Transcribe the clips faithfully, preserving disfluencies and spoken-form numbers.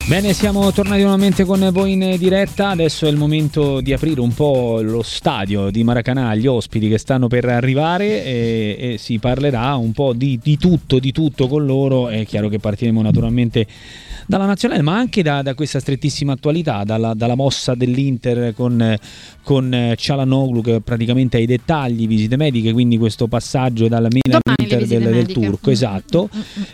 Bene, siamo tornati nuovamente con voi in diretta. Adesso è il momento di aprire un po' lo stadio di Maracanã agli ospiti che stanno per arrivare e, e si parlerà un po' di, di tutto, di tutto con loro. È chiaro che partiremo naturalmente dalla nazionale, ma anche da, da questa strettissima attualità, dalla, dalla mossa dell'Inter con, con Çalhanoğlu che praticamente ha i dettagli, visite mediche, quindi questo passaggio dal Milan all'Inter del, del turco, esatto.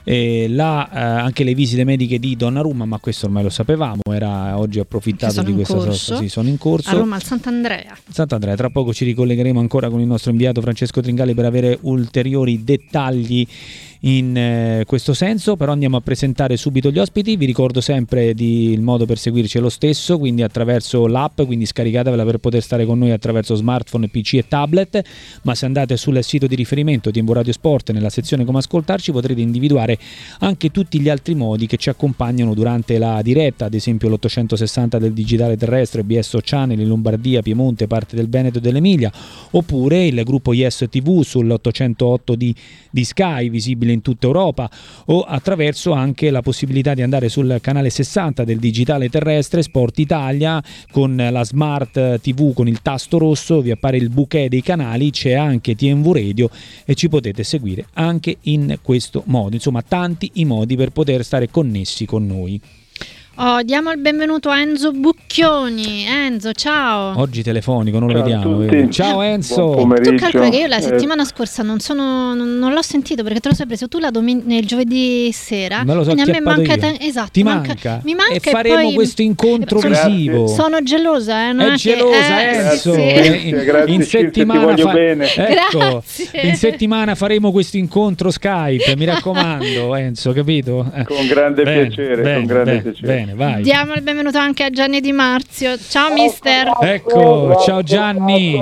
E là eh, anche le visite mediche di Donnarumma, ma questo ormai lo sapevamo, era oggi approfittato di questa sosta, sì, sono in corso. A Roma al Sant'Andrea. Sant'Andrea, tra poco ci ricollegheremo ancora con il nostro inviato Francesco Tringali per avere ulteriori dettagli in eh, questo senso, però andiamo a presentare subito gli ospiti. Vi ricordo sempre di, il modo per seguirci è lo stesso, quindi attraverso l'app, quindi scaricatevela per poter stare con noi attraverso smartphone, P C e tablet, ma se andate sul sito di riferimento T V Radio Sport nella sezione come ascoltarci potrete individuare anche tutti gli altri modi che ci accompagnano durante la diretta, ad esempio l'ottocentosessanta del digitale terrestre, B S O Channel in Lombardia, Piemonte, parte del Veneto e dell'Emilia, oppure il gruppo Yes T V sull'ottocentootto di, di Sky, visibile in tutta Europa, o attraverso anche la possibilità di andare sul canale sessanta del digitale terrestre Sport Italia con la Smart T V con il tasto rosso, vi appare il bouquet dei canali, c'è anche T M V Radio e ci potete seguire anche in questo modo. Insomma, tanti i modi per poter stare connessi con noi. Oh, diamo il benvenuto a Enzo Bucchioni. Enzo, ciao. Oggi telefonico, non lo Ciao vediamo. Ciao Enzo. Tu calcola che io la settimana eh. scorsa non sono non, non l'ho sentito perché te lo sei preso tu la domen- il giovedì sera. Me lo so, quindi a me manca te- esatto, ti manca, manca. Mi manca e faremo e poi questo incontro sono, visivo. Sono gelosa, eh, non è, è gelosa che, eh, Enzo. sì. Grazie, grazie, in settimana ti voglio fa- bene. Ecco, Grazie. in settimana faremo questo incontro Skype, mi raccomando Enzo, capito? Con grande bene, piacere, bene, con grande bene, piacere. Bene, vai. Diamo il benvenuto anche a Gianni Di Marzio. Ciao mister. Ecco, ciao Gianni.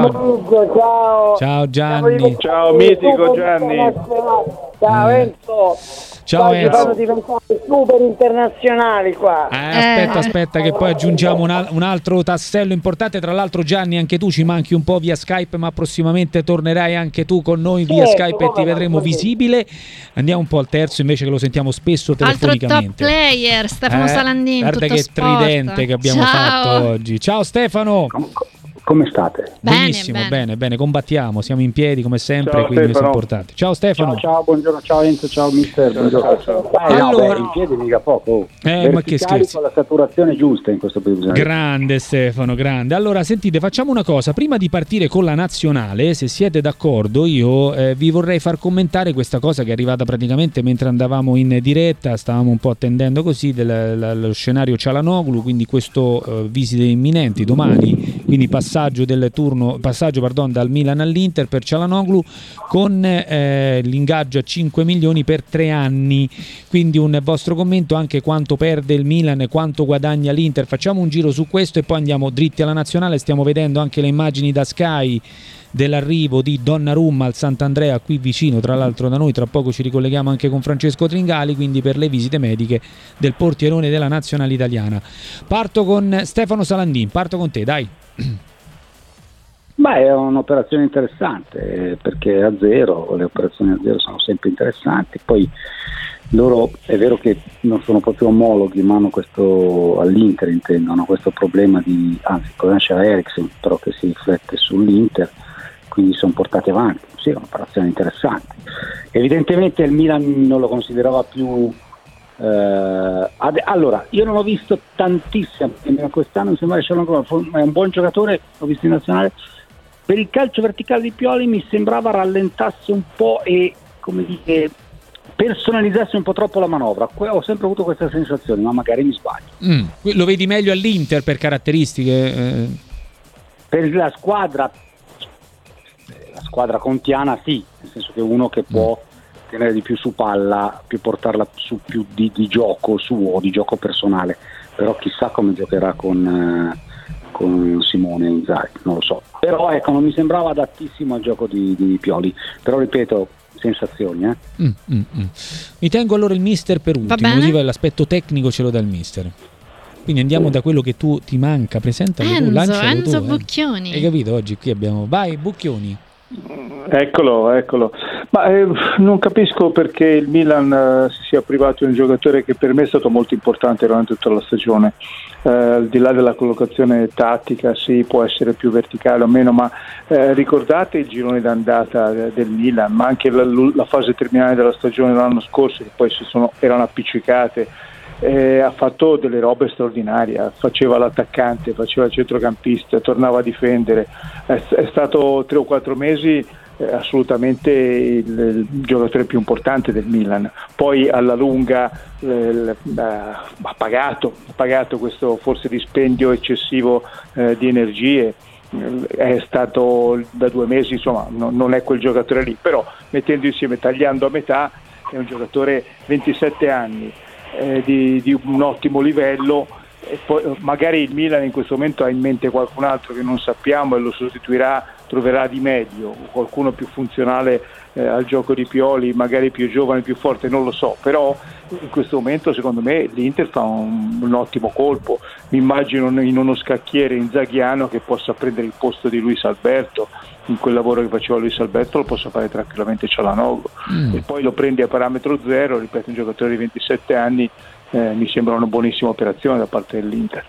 Ciao. Ciao Gianni. Ciao mitico Gianni. Ciao Enzo. Ciao Ci fanno Enzo. diventare super internazionali qua. Eh, aspetta, aspetta che poi aggiungiamo un, al- un altro tassello importante. Tra l'altro Gianni, anche tu ci manchi un po' via Skype, ma prossimamente tornerai anche tu con noi via Certo, Skype e ti come no, vedremo così. visibile. Andiamo un po' al terzo invece che lo sentiamo spesso Altro top telefonicamente. player, Stefano Eh, Salandin. guarda tutto che sport. tridente che abbiamo Ciao. fatto oggi. Ciao Stefano. Come state? Bene, Benissimo, bene. bene, bene, combattiamo, siamo in piedi come sempre, Ciao, quindi questo è Stefano. importante. Ciao Stefano. Ciao, ciao, buongiorno, ciao Enzo, ciao mister. Buongiorno. ciao. Eh, no, Allora- beh, in piedi mica poco. Oh. Eh, ma che Verticali scherzi. con la saturazione giusta in questo periodo. Grande Stefano, grande. Allora, sentite, facciamo una cosa. Prima di partire con la nazionale, se siete d'accordo, io eh, vi vorrei far commentare questa cosa che è arrivata praticamente mentre andavamo in diretta. Stavamo un po' attendendo così del, la, lo scenario Çalhanoğlu, quindi questo eh, visite imminenti domani, quindi passaggio del turno, passaggio pardon, dal Milan all'Inter per Çalhanoğlu con eh, l'ingaggio a cinque milioni per tre anni. Quindi un vostro commento anche quanto perde il Milan e quanto guadagna l'Inter. Facciamo un giro su questo e poi andiamo dritti alla nazionale. Stiamo vedendo anche le immagini da Sky dell'arrivo di Donnarumma al Sant'Andrea qui vicino, tra l'altro da noi. Tra poco ci ricolleghiamo anche con Francesco Tringali, quindi per le visite mediche del portierone della nazionale italiana. Parto con Stefano Salandin, parto con te, dai. Beh, è un'operazione interessante eh, perché a zero, le operazioni a zero sono sempre interessanti. Poi loro è vero che non sono proprio omologhi, ma hanno questo, all'Inter intendo, hanno questo problema di, anzi, conosce Eriksen, però che si riflette sull'Inter, quindi sono portati avanti. Sì, è un'operazione interessante. Evidentemente il Milan non lo considerava più. Eh, ad, allora, io non ho visto tantissimo, quest'anno mi sembra che è un buon giocatore, l'ho visto in nazionale. Per il calcio verticale di Pioli mi sembrava rallentasse un po' e, come dire, personalizzasse un po' troppo la manovra. Ho sempre avuto questa sensazione, ma magari mi sbaglio. Mm, lo vedi meglio all'Inter per caratteristiche? Eh. Per la squadra, la squadra contiana sì, nel senso che uno che può tenere di più su palla, più portarla su più di, di gioco suo, di gioco personale, però chissà come giocherà con, eh, con Simone Inzaghi, non lo so. Però ecco, non mi sembrava adattissimo al gioco di, di Pioli, però ripeto, sensazioni. Eh? Mm, mm, mm. Mi tengo allora il mister per ultimo, così l'aspetto tecnico ce lo dà il mister. Quindi andiamo da quello che tu ti manca, presentalo tu, Enzo, lancialo Enzo tu, Bucchioni. eh. Hai capito? Oggi qui abbiamo, vai Bucchioni. Eccolo, eccolo. Ma eh, non capisco perché il Milan eh, si sia privato di un giocatore che per me è stato molto importante durante tutta la stagione. Eh, al di là della collocazione tattica, sì, può essere più verticale o meno, ma eh, ricordate il girone d'andata del Milan, ma anche la, la fase terminale della stagione dell'anno scorso, che poi si sono, erano appiccicate. Eh, ha fatto delle robe straordinarie, faceva l'attaccante, faceva il centrocampista, tornava a difendere, è, è stato tre o quattro mesi eh, assolutamente il, il giocatore più importante del Milan. Poi alla lunga eh, ha pagato, ha pagato questo forse dispendio eccessivo eh, di energie, è stato da due mesi, insomma no, non è quel giocatore lì, però mettendo insieme, tagliando a metà, è un giocatore ventisette anni, Eh, di, di un ottimo livello, e poi magari il Milan in questo momento ha in mente qualcun altro che non sappiamo e lo sostituirà, troverà di meglio, qualcuno più funzionale eh, al gioco di Pioli, magari più giovane, più forte, non lo so, però in questo momento secondo me l'Inter fa un, un ottimo colpo. Mi immagino in uno scacchiere inzaghiano che possa prendere il posto di Luis Alberto, in quel lavoro che faceva Luis Alberto lo possa fare tranquillamente Cialanoglu, mm. e poi lo prendi a parametro zero, ripeto, un giocatore di ventisette anni, eh, mi sembra una buonissima operazione da parte dell'Inter.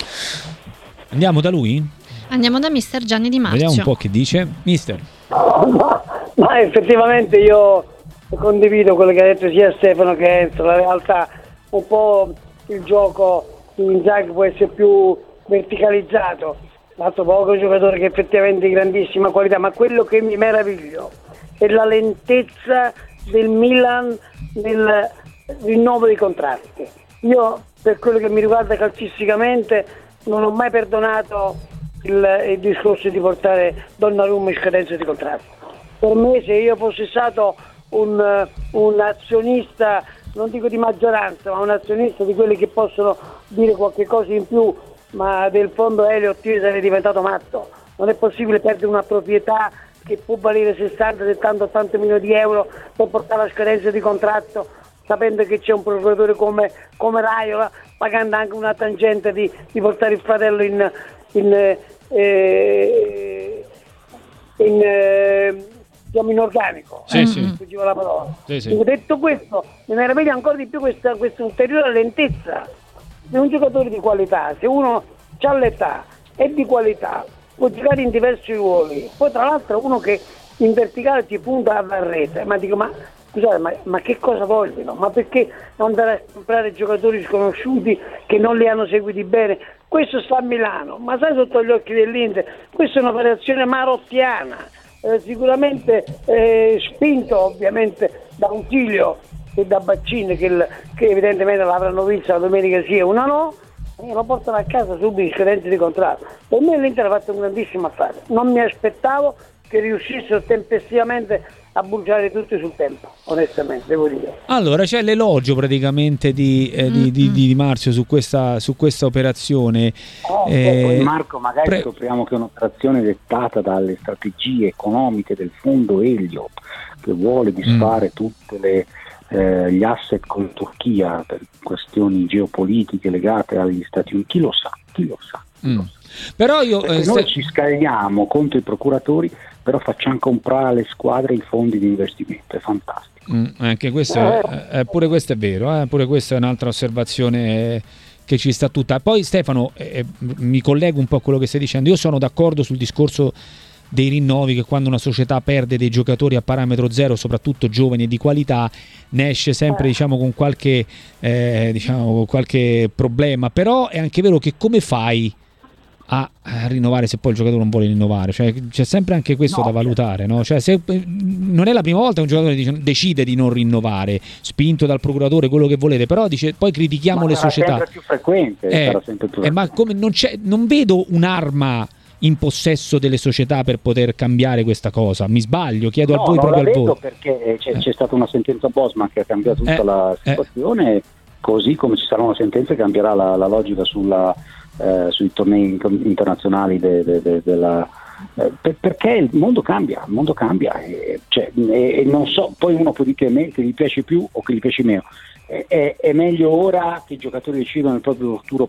Andiamo da lui? Andiamo da mister Gianni Di Marzio. Vediamo un po' che dice mister. Ma, ma effettivamente io condivido quello che ha detto sia Stefano che Enzo. La realtà, un po' il gioco di Inzaghi può essere più verticalizzato, l'altro poco giocatore che effettivamente di grandissima qualità, ma quello che mi meraviglio è la lentezza del Milan nel rinnovo dei contratti. Io, per quello che mi riguarda calcisticamente, non ho mai perdonato il, il discorso di portare Donnarumma in scadenza di contratto. Per me, se io fossi stato un, un azionista, non dico di maggioranza, ma un azionista di quelli che possono dire qualche cosa in più, ma del fondo Elliott, io sarei diventato matto. Non è possibile perdere una proprietà che può valere sessanta, settanta, ottanta milioni di euro per portare la scadenza di contratto, sapendo che c'è un procuratore come, come Raiola, pagando anche una tangente di, di portare il fratello in in, eh, in, eh, diciamo in organico. Sì, eh, sì. La parola. Sì, sì. Detto questo, mi meraviglia ancora di più questa, questa ulteriore lentezza. Se un giocatore di qualità, se uno ha l'età, è di qualità, può giocare in diversi ruoli, poi tra l'altro uno che in verticale ti punta alla rete, ma dico, ma scusate, ma, ma che cosa vogliono? Ma perché andare a comprare giocatori sconosciuti che non li hanno seguiti bene? Questo sta a Milano, ma sai, sotto gli occhi dell'Inter, questa è un'operazione marottiana, eh, sicuramente eh, spinto ovviamente da un Tiglio e da Baccini che, il, che evidentemente l'avranno vista la domenica sì e una no, e lo portano a casa subito in scadenza di contratto. Per me l'Inter ha fatto un grandissimo affare, non mi aspettavo che riuscissero tempestivamente a bruciare tutti sul tempo, onestamente devo dire. Allora c'è l'elogio praticamente di, eh, di, di, di Di Marzio su questa, su questa operazione. Eh, eh, Marco, magari pre- scopriamo che è un'operazione dettata dalle strategie economiche del fondo Elliott, che vuole disfare mm. tutte le eh, gli asset con Turchia per questioni geopolitiche legate agli Stati Uniti. Chi lo sa? Chi lo sa? Chi mm. lo sa? Però io eh, noi ci scagliamo contro i procuratori, però facciamo comprare alle squadre i fondi di investimento, è fantastico. Mm, anche questo è, eh, pure questo è vero, eh, pure questa è un'altra osservazione eh, che ci sta tutta. Poi Stefano, eh, mi collego un po' a quello che stai dicendo, io sono d'accordo sul discorso dei rinnovi, che quando una società perde dei giocatori a parametro zero, soprattutto giovani e di qualità, ne esce sempre diciamo con qualche, eh, diciamo, con qualche problema. Però è anche vero che come fai a rinnovare se poi il giocatore non vuole rinnovare? Cioè, c'è sempre anche questo no, da valutare, no? Cioè, se, non è la prima volta che un giocatore dice, decide di non rinnovare, spinto dal procuratore, quello che volete, però dice poi critichiamo ma le società. Sempre più frequente, eh, sarà sempre più eh, ma come non, c'è, non vedo un'arma in possesso delle società per poter cambiare questa cosa. Mi sbaglio? Chiedo no, a voi non proprio la al vedo voto. Perché c'è, eh. c'è stata una sentenza Bosman che ha cambiato tutta eh, la situazione, eh. così come ci sarà una sentenza che cambierà la, la logica sulla Eh, sui tornei internazionali de, de, de, della, eh, per, perché il mondo cambia, il mondo cambia e, cioè, e, e non so, poi uno può dire che, me, che gli piace più o che gli piace meno, è, è, è meglio ora che i giocatori decidano il proprio futuro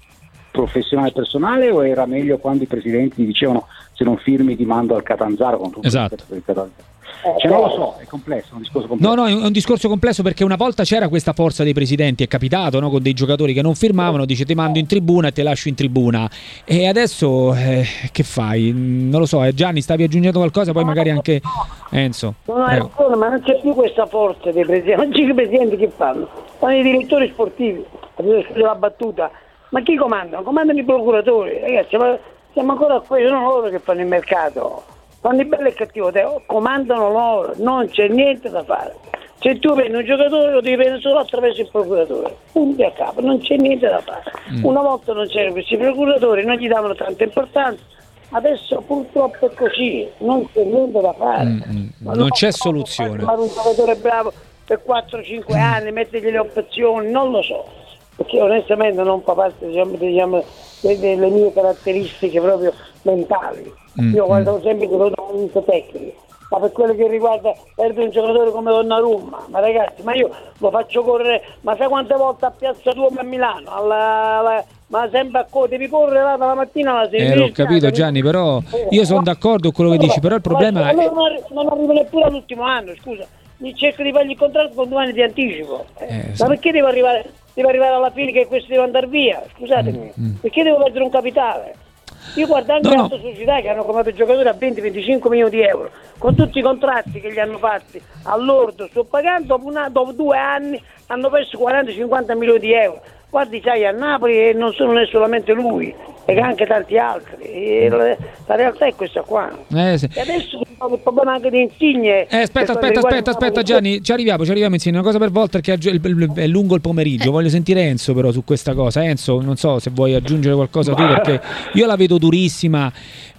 professionale personale, o era meglio quando i presidenti dicevano se non firmi ti mando al Catanzaro con tutto esatto. il Catanzaro? Cioè, non lo so, è complesso, è un discorso complesso. No, no, è un discorso complesso, perché una volta c'era questa forza dei presidenti, è capitato, no, con dei giocatori che non firmavano, dice ti mando in tribuna e te lascio in tribuna, e adesso eh, che fai? Non lo so, eh, Gianni, stavi aggiungendo qualcosa, poi magari anche Enzo. No, no, ma non c'è più questa forza dei presidenti. Oggi i presidenti che fanno? Fanno i direttori sportivi, scusa la battuta, ma chi comandano? Comandano i procuratori, ragazzi, ma siamo ancora a questo, sono loro che fanno il mercato. Fanno il bello e il cattivo tempo, comandano loro, non c'è niente da fare. Se tu prendi un giocatore lo devi prendere solo attraverso il procuratore, punti a capo, non c'è niente da fare. Mm. Una volta non c'erano questi procuratori, non gli davano tanta importanza, adesso purtroppo è così, non c'è niente da fare. Mm. Non, non c'è soluzione. Fare un giocatore bravo per quattro cinque mm. anni, mettergli le opzioni, non lo so, perché onestamente non fa parte, diciamo, diciamo, delle mie caratteristiche proprio mentali. Mm, Io guardo mm. sempre quello da un punto tecnico, ma per quello che riguarda perdere un giocatore come Donnarumma, ma ragazzi, ma io lo faccio correre, ma sai quante volte a Piazza Duomo a Milano, alla, alla, ma sempre a co- devi correre là dalla mattina alla sera. Eh, l'ho capito Gianni, però io sono d'accordo con quello che dici, però il problema è... Non, arri- non arrivo neppure all'ultimo anno, scusa, mi cerco di fargli il contratto con due anni di anticipo, eh, eh, ma sì. perché devo arrivare, devo arrivare alla fine che questo deve andare via, scusatemi, mm, mm. perché devo perdere un capitale? Io guardo anche no, altre no. società che hanno comprato giocatori a venti venticinque milioni di euro, con tutti i contratti che gli hanno fatti all'ordo, sto pagando, dopo, una, dopo due anni hanno perso quaranta cinquanta milioni di euro. Guardi, sai, a Napoli e non, sono, non è solamente lui, e anche tanti altri, e la, la realtà è questa qua. Eh, sì. E adesso il problema anche di Insigne. Eh, aspetta, aspetta, aspetta, aspetta Gianni, ci arriviamo, ci arriviamo Insigne, una cosa per volta, perché è lungo il pomeriggio, eh. voglio sentire Enzo però su questa cosa. Enzo, non so se vuoi aggiungere qualcosa tu, perché io la vedo durissima,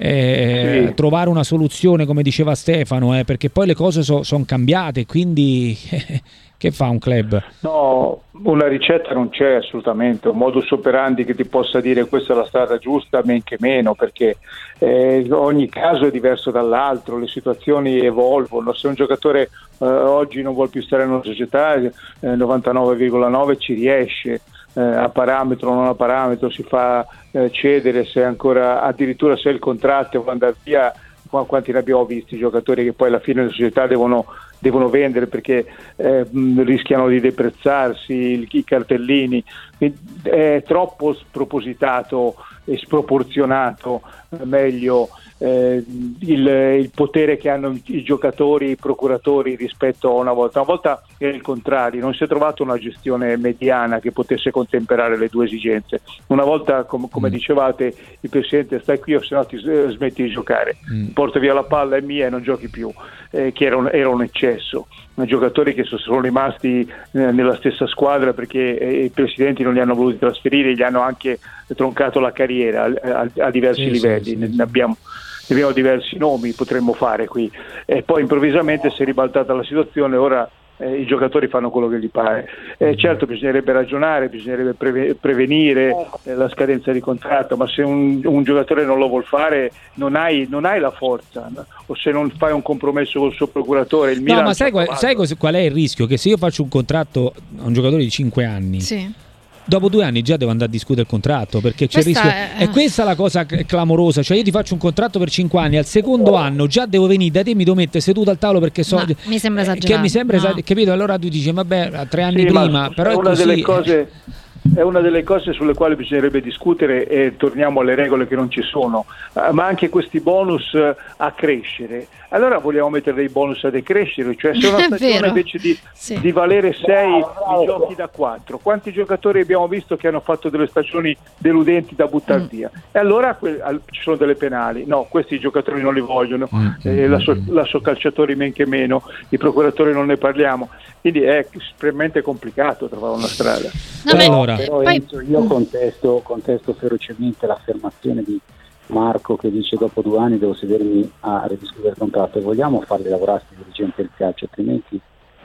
eh, sì. trovare una soluzione, come diceva Stefano, eh, perché poi le cose so, sono cambiate, quindi... Che fa un club? No, una ricetta non c'è assolutamente, un modus operandi che ti possa dire questa è la strada giusta, men che meno, perché eh, ogni caso è diverso dall'altro, le situazioni evolvono. Se un giocatore eh, oggi non vuole più stare in una società, eh, novantanove virgola nove ci riesce, eh, a parametro o non a parametro si fa eh, cedere, se ancora addirittura se il contratto vuole andare via. Quanti ne abbiamo visti giocatori che poi alla fine le società devono, devono vendere perché eh, rischiano di deprezzarsi, i, i cartellini, è troppo spropositato e sproporzionato, meglio eh, il, il potere che hanno i giocatori, i procuratori rispetto a una volta. Una volta era il contrario, non si è trovato una gestione mediana che potesse contemperare le due esigenze. Una volta, com- come mm. dicevate, il presidente stai qui o se no ti eh, smetti di giocare, mm. porta via la palla, è mia e non giochi più, eh, che era un, era un eccesso. I giocatori che sono rimasti eh, nella stessa squadra perché eh, i presidenti non li hanno voluti trasferire, gli hanno anche troncato la carriera a, a, a diversi sì, livelli, sì, sì, ne, abbiamo, ne abbiamo diversi nomi, potremmo fare qui, e poi improvvisamente si è ribaltata la situazione, ora eh, i giocatori fanno quello che gli pare. Eh, certo bisognerebbe ragionare, bisognerebbe preve- prevenire eh, la scadenza di contratto, ma se un, un giocatore non lo vuol fare non hai, non hai la forza, no? O se non fai un compromesso col suo procuratore, il Milan. No, ma sai qual, sai qual è il rischio? Che se io faccio un contratto a un giocatore di cinque anni, sì. dopo due anni già devo andare a discutere il contratto, perché c'è questa il rischio. È... è questa la cosa clamorosa, cioè io ti faccio un contratto per cinque anni, al secondo anno già devo venire da te, mi devo mettere seduto al tavolo perché so. No, mi sembra esagerato. Che mi sembra no. esagerato, capito? Allora tu dici vabbè, tre anni sì, prima, però è è una così. delle cose. È una delle cose sulle quali bisognerebbe discutere, e torniamo alle regole che non ci sono, uh, ma anche questi bonus uh, a crescere. Allora vogliamo mettere dei bonus a decrescere, cioè se una stagione invece di, sì. di valere sei i giochi da quattro, quanti giocatori abbiamo visto che hanno fatto delle stagioni deludenti da buttare mm. via? E allora que- al- ci sono delle penali. No, questi giocatori non li vogliono, mm. eh, la, so- la so calciatori men che meno, i procuratori non ne parliamo, quindi è estremamente complicato trovare una strada. No, allora, però Enzo, io contesto, contesto ferocemente l'affermazione di Marco che dice dopo due anni devo sedermi a ridiscutere il contratto, e vogliamo farli lavorare i dirigenti del calcio, altrimenti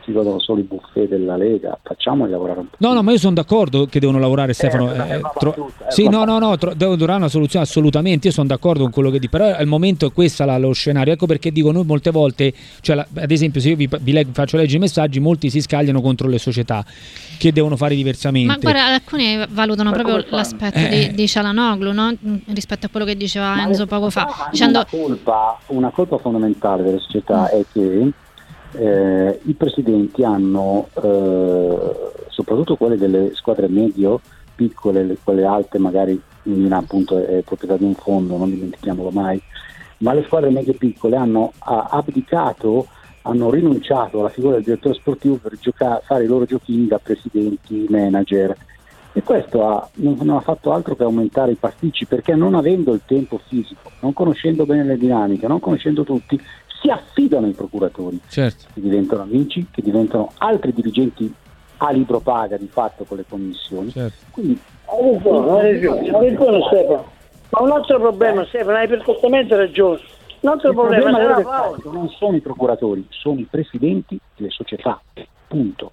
si godono solo i buffet della Lega, facciamoli lavorare un po'. No, no, ma io sono d'accordo che devono lavorare, Stefano. Eh, eh, tro- battuta, sì, no, no, no, tro- devono trovare una soluzione assolutamente. Io sono d'accordo con quello che dico, però al momento è questo la, lo scenario. Ecco perché dico, noi molte volte, cioè la, ad esempio, se io vi, vi leg- faccio leggere i messaggi, molti si scagliano contro le società che devono fare diversamente. Ma guarda, alcuni valutano ma proprio l'aspetto eh. di, di Çalhanoğlu, no? Rispetto a quello che diceva ma Enzo poco fa, dicendo una colpa, una colpa fondamentale delle società mm. è che Eh, i presidenti hanno, eh, soprattutto quelle delle squadre medio, piccole, quelle alte magari in appunto è proprietà di un fondo, non dimentichiamolo mai, ma le squadre medio e piccole hanno ha, abdicato, hanno rinunciato alla figura del direttore sportivo per giocare, fare i loro giochini da presidenti, manager, e questo ha, non, non ha fatto altro che aumentare i pasticci, perché non avendo il tempo fisico, non conoscendo bene le dinamiche, non conoscendo tutti, si affidano ai procuratori, certo, che diventano amici, che diventano altri dirigenti a libro paga di fatto con le commissioni. Certo. Quindi hai ragione, hai ragione, hai ragione Stefano. Ma un altro problema, Stefano, hai perfettamente ragione. Un altro il problema, problema problema non sono i procuratori, sono i presidenti delle società. Punto.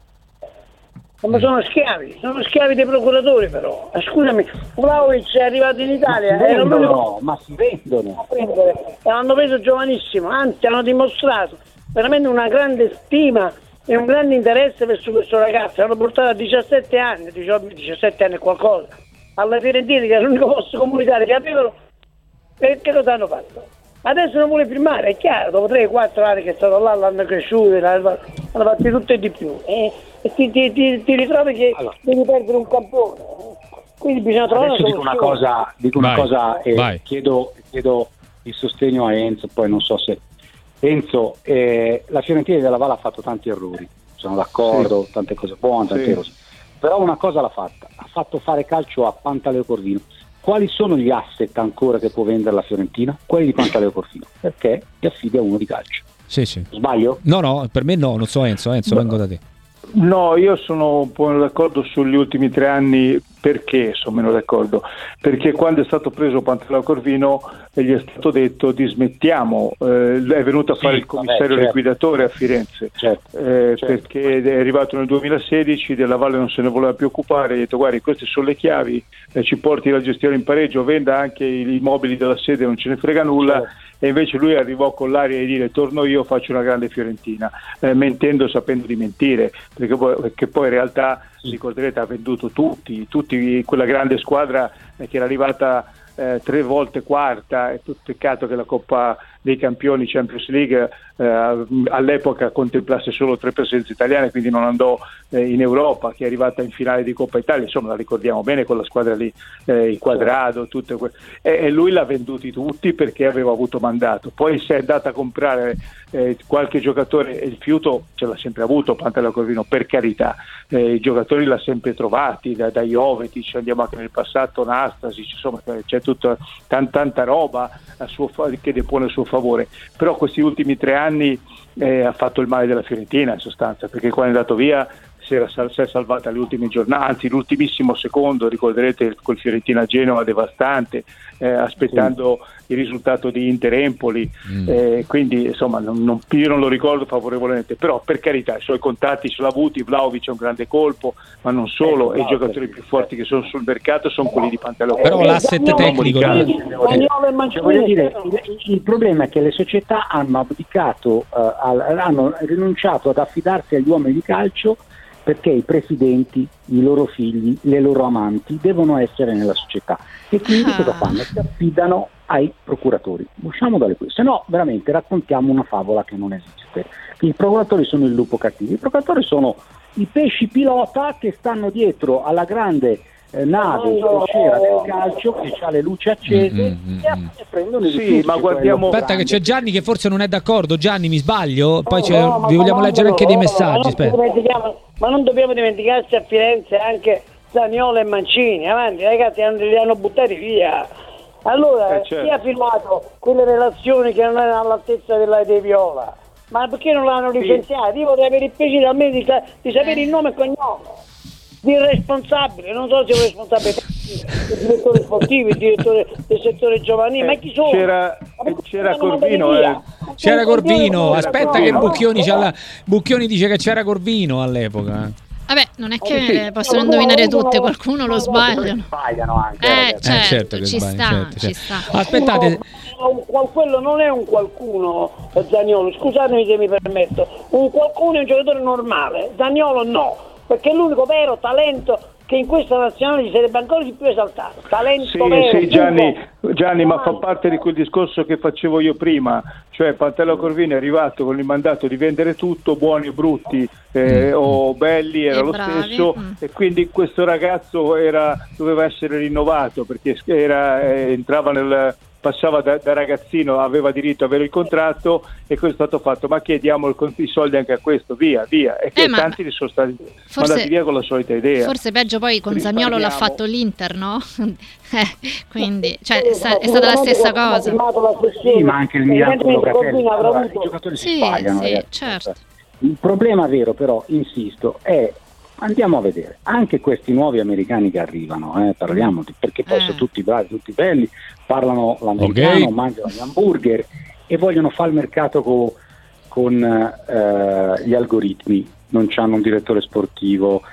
Ma sono schiavi, sono schiavi dei procuratori però. Scusami, Vlahovic è arrivato in Italia ma si vendono, proprio... ma si vendono. E l'hanno preso giovanissimo, anzi hanno dimostrato veramente una grande stima e un grande interesse verso questo ragazzo. L'hanno portato a diciassette anni, diciotto, diciassette anni e qualcosa, alla Fiorentina, che è l'unico posto comunitario che avevano. E che cosa hanno fatto? Adesso non vuole firmare, è chiaro, dopo tre quattro anni che è stato là, l'hanno cresciuto, l'hanno fatti tutto e di più. E, e ti, ti, ti, ti ritrovi che allora. devi perdere un campione. Quindi bisogna trovare Adesso una dico una cosa, dico una vai, cosa e vai. Chiedo, chiedo il sostegno a Enzo, poi non so se... Enzo, eh, la Fiorentina della Valle ha fatto tanti errori, sono d'accordo, sì. tante cose buone, tante sì. cose. Però una cosa l'ha fatta, ha fatto fare calcio a Pantaleo Corvino. Quali sono gli asset ancora che può vendere la Fiorentina? Quelli di Pantaleo Corvino, perché ti affidi a uno di calcio. Sì, sì. Sbaglio? No, no, per me no, non so Enzo, Enzo, vengo da te. No, io sono un po' d'accordo sugli ultimi tre anni. Perché sono meno d'accordo? Perché quando è stato preso Pantaleo Corvino gli è stato detto dismettiamo, eh, è venuto a fare sì, il commissario vabbè, certo. liquidatore a Firenze, certo, eh, certo. perché è arrivato nel duemilasedici, della Valle non se ne voleva più occupare, ha detto guardi queste sono le chiavi, eh, ci porti la gestione in pareggio, venda anche i mobili della sede, non ce ne frega nulla. Certo. E invece lui arrivò con l'aria di dire torno io, faccio una grande Fiorentina, eh, mentendo sapendo di mentire, perché poi, perché poi in realtà ricorderete ha venduto tutti, tutti quella grande squadra eh, che era arrivata eh, tre volte quarta, è tutto peccato che la Coppa dei Campioni Champions League eh, all'epoca contemplasse solo tre presenze italiane, quindi non andò eh, in Europa, che è arrivata in finale di Coppa Italia, insomma la ricordiamo bene con la squadra lì, eh, il Quadrado, tutte que- e, e lui l'ha venduti tutti perché aveva avuto mandato. Poi si è andata a comprare eh, qualche giocatore, e il fiuto ce l'ha sempre avuto Pantaleo Corvino, per carità, eh, i giocatori l'ha sempre trovati, da, da Jovetic, andiamo anche nel passato, Nastasic, insomma c'è tutta tan, tanta roba a suo fa- che depone a suo favore, però questi ultimi tre anni eh, ha fatto il male della Fiorentina in sostanza, perché quando è andato via si, era, si è salvata le ultime giornate, anzi l'ultimissimo secondo, ricorderete quel Fiorentina-Genova devastante, eh, aspettando sì. il risultato di Inter-Empoli, mm. eh, quindi insomma non, non, io non lo ricordo favorevolmente, però per carità i suoi contatti ce l'ha avuti, Vlahovic è un grande colpo, ma non solo, eh, e i giocatori più forti che sono sul mercato sono quelli di Pantaleo. Però eh, l'asset eh, tecnico cioè, voglio dire, il, il problema è che le società hanno abdicato, uh, al, hanno rinunciato ad affidarsi agli uomini di calcio, perché i presidenti, i loro figli, le loro amanti devono essere nella società, e quindi ah. cosa fanno? Si affidano ai procuratori. Usciamo dalle qui, se no veramente raccontiamo una favola che non esiste. I procuratori sono il lupo cattivo, i procuratori sono i pesci pilota che stanno dietro alla grande eh, nave crociera del calcio che ha le luci accese mm-hmm. e, e prendono il sì, ma guardiamo. Aspetta che c'è Gianni che forse non è d'accordo. Gianni, mi sbaglio? Poi no, c'è, no, vi vogliamo leggere anche dei messaggi. Aspetta. Ma non dobbiamo dimenticarci a Firenze anche Zaniolo e Mancini, avanti ragazzi, li hanno buttati via. Allora, eh, certo. chi ha firmato quelle relazioni che non erano all'altezza della dei Viola? Ma perché non l'hanno licenziato? Io vorrei avere il piacere almeno di, di sapere il nome e cognome del responsabile, non so se è un responsabile, il direttore sportivo, il direttore del settore giovanile, eh, ma chi sono? C'era, c'era Corvino, eh, c'era Corvino, aspetta che Bucchioni, c'ha la... Bucchioni dice che c'era Corvino all'epoca. Vabbè, non è che possono indovinare tutte, qualcuno lo sbagliano. Sbagliano anche. Eh, certo, eh, certo che ci, sbagli, sta, certo, ci certo. sta. Aspettate. Un, quello non è un qualcuno, Zaniolo, scusatemi se mi permetto, un qualcuno è un giocatore normale, Zaniolo no, perché è l'unico vero talento che in questa nazionale ci sarebbe ancora di più esaltato. Talento sì, vero. Sì, Gianni, Gianni, ma fa parte di quel discorso che facevo io prima, cioè Pantaleo Corvino è arrivato con il mandato di vendere tutto, buoni o brutti eh, mm. o belli, era e lo bravi. stesso, mm. e quindi questo ragazzo era, doveva essere rinnovato perché era, eh, entrava nel... passava da, da ragazzino, aveva diritto ad avere il contratto e questo è stato fatto, ma chiediamo il, i soldi anche a questo, via, via, e che eh, tanti ne sono stati forse, mandati via con la solita idea. Forse peggio poi con Zaniolo l'ha fatto l'Inter, no? eh, quindi cioè, è, sta, è stata la stessa cosa. Sì, ma anche il Milan con Locatelli, allora, i giocatori sì, si sbagliano, sì, ragazzi. certo. Il problema vero però, insisto, è andiamo a vedere anche questi nuovi americani che arrivano, eh, parliamo di, perché poi eh. sono tutti bravi, tutti belli, parlano l'americano, okay. mangiano gli hamburger e vogliono fare il mercato co, con eh, gli algoritmi, non hanno un direttore sportivo,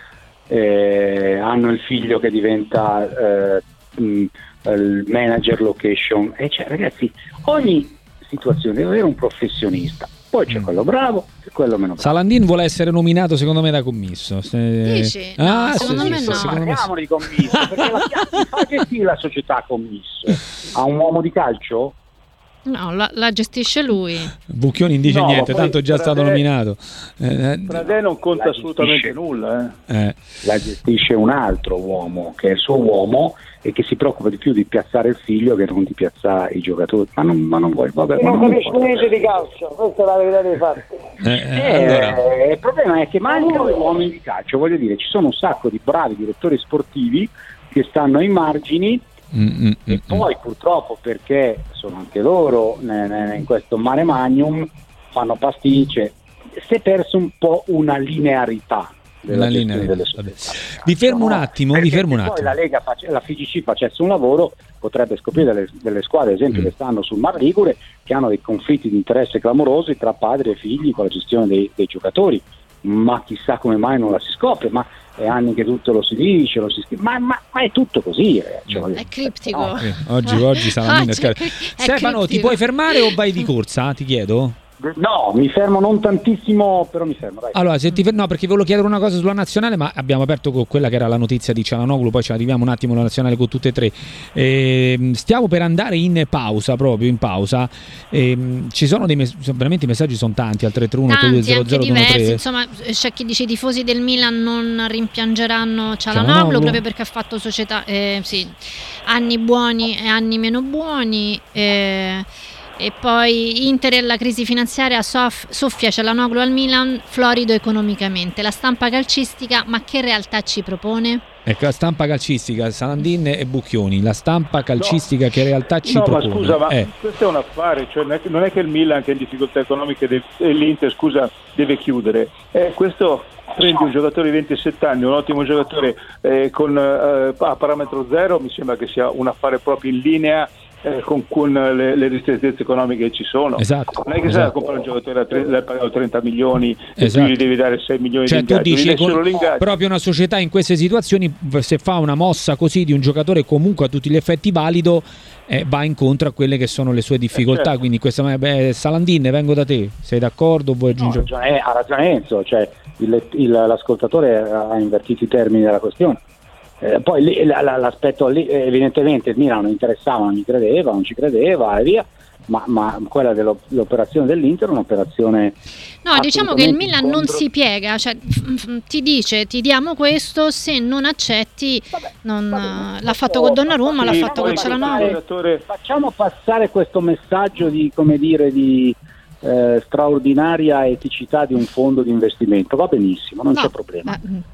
eh, hanno il figlio che diventa eh, mh, il manager location, e cioè ragazzi, ogni situazione deve avere un professionista. Poi c'è quello bravo e quello meno bravo. Salandin vuole essere nominato secondo me da commisso. Se... Dici? No, ah, secondo sì, me sì, no. secondo me Parliamo di commisso, perché la, fa che sì la società commisso? Ha un uomo di calcio? No, la, la gestisce lui. Bucchioni non dice no, niente, tanto è già Pradè, stato nominato. Eh, Pradè non conta la assolutamente gestisce, nulla. Eh. eh. La gestisce un altro uomo, che è il suo uomo, e che si preoccupa di più di piazzare il figlio che non di piazzare i giocatori. Ma non, ma non vuoi, vabbè, non ma non capisco niente di calcio, questa è la verità dei fatti. Eh, Eh, allora. il problema è che mancano gli uomini di calcio, voglio dire, ci sono un sacco di bravi direttori sportivi che stanno ai margini. Mm, mm, E mm, poi purtroppo, perché sono anche loro ne, ne, in questo mare magnum, fanno pasticce, si è perso un po' una linearità della la linea delle vabbè. società. Vi fermo un attimo, vi fermo un se attimo. poi la Lega face, la F I G C facesse un lavoro, potrebbe scoprire delle, delle squadre, ad esempio, Mm. che stanno sul Mar Ligure, che hanno dei conflitti di interesse clamorosi tra padri e figli con la gestione dei, dei giocatori, ma chissà come mai non la si scopre, ma è anni che tutto lo si dice, lo si scrive, ma, ma, ma è tutto così, ragazzi, Mm. È criptico. No. Eh, oggi, oggi Salamina Oggi scar- è Stefano, ti criptico. puoi fermare o vai di corsa? Ti chiedo. No, mi fermo non tantissimo, però mi fermo, dai. Allora, se ti fer- no, perché volevo chiedere una cosa sulla nazionale, ma abbiamo aperto con quella che era la notizia di Cialanoglu, poi ci arriviamo un attimo alla nazionale con tutte e tre. E, stiamo per andare in pausa, proprio in pausa. E, ci sono dei mess- veramente i messaggi sono tanti al tre tre uno otto due Tanti, zero anche zero uno diversi, tre. insomma c'è chi dice i tifosi del Milan non rimpiangeranno Cialanoglu Cialanoglu. proprio perché ha fatto società, eh, sì, anni buoni e anni meno buoni, eh, e poi Inter e la crisi finanziaria, soff- soffia Cialanoglu al Milan, florido economicamente, la stampa calcistica, ma che realtà ci propone? Ecco, la stampa calcistica, Salandin e Bucchioni, la stampa calcistica No. che in realtà ci no, propone. ma scusa, ma Eh. questo è un affare, cioè non è che- non è che il Milan che è in difficoltà economiche deve- e l'Inter, scusa, deve chiudere. Eh, questo prendi un giocatore di ventisette anni, un ottimo giocatore eh, con eh, a parametro zero, mi sembra che sia un affare proprio in linea eh, con, con le, le ristrettezze economiche che ci sono. Esatto, Non è che esatto. se la comprare un giocatore a tre, l'hai pagato trenta milioni e Esatto. tu gli devi dare sei milioni Cioè di tu ingaggio, dici gli dai con- solo l'ingaggio. proprio una società in queste situazioni, se fa una mossa così di un giocatore comunque a tutti gli effetti valido, eh, va incontro a quelle che sono le sue difficoltà. Eh, certo. Quindi questa beh, Salandin, vengo da te, sei d'accordo o vuoi No, ha aggiungere? ragione, ha ragione Enzo, cioè il, il, l'ascoltatore ha invertito i termini della questione. Eh, poi lì, la, la, l'aspetto lì, evidentemente il Milan non interessava, non gli credeva, non ci credeva e via, ma, ma quella dell'operazione dell'Inter è un'operazione. No, diciamo che il Milan non contro... si piega, cioè f- f- ti dice ti diamo questo, se non accetti Vabbè, non, vabbè, l'ha fatto con Donnarumma, l'ha Sì, fatto con poi Cialanoglu. giocatore- Facciamo passare questo messaggio di, come dire, di eh, straordinaria eticità di un fondo di investimento, va benissimo, non No, c'è problema. eh,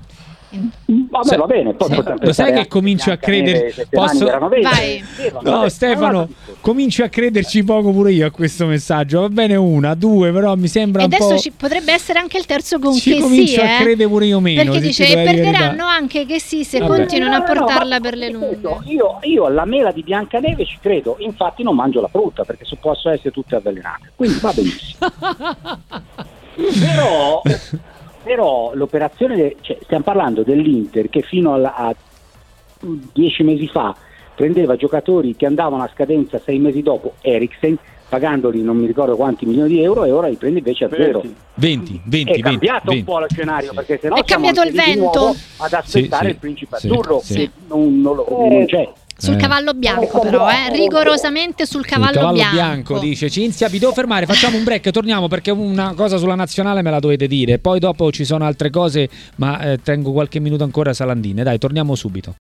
Vabbè, Sa- va bene, poi sa- possiamo lo sai pensare che anche comincio a Biancaneve, credere- Sette Nani posso- erano venti. Vai. Sì, va No, bene. Stefano, Allora, comincio a crederci poco pure io a questo messaggio. Va bene una, due, però mi sembra E un adesso po'... ci potrebbe essere anche il terzo con ci che comincio sì, a eh? credere pure io meno. Perché se dice ti e devo dire la verità. perderanno anche che sì se Vabbè. continuano a no, no, no, portarla ma- per le lunghe. Io, io alla mela di Biancaneve ci credo, infatti non mangio la frutta perché so- possono essere tutte avvelenate, quindi va benissimo. però, però l'operazione, cioè, stiamo parlando dell'Inter che fino alla- a dieci mesi fa prendeva giocatori che andavano a scadenza sei mesi dopo, Eriksen, pagandoli non mi ricordo quanti milioni di euro, e ora li prendi invece a zero. venti, venti, È cambiato venti, un po' lo scenario, Sì. perché sennò È siamo cambiato anche il lì di vento. nuovo ad aspettare Sì, sì, il principe sì, azzurro, sì. che non, non lo- non c'è. Sul Eh. cavallo bianco però, eh? rigorosamente sul Sul cavallo, cavallo bianco. bianco, dice Cinzia. Vi devo fermare, facciamo un break, torniamo perché una cosa sulla nazionale me la dovete dire. Poi dopo ci sono altre cose, ma eh, tengo qualche minuto ancora Salandine. Dai, torniamo subito.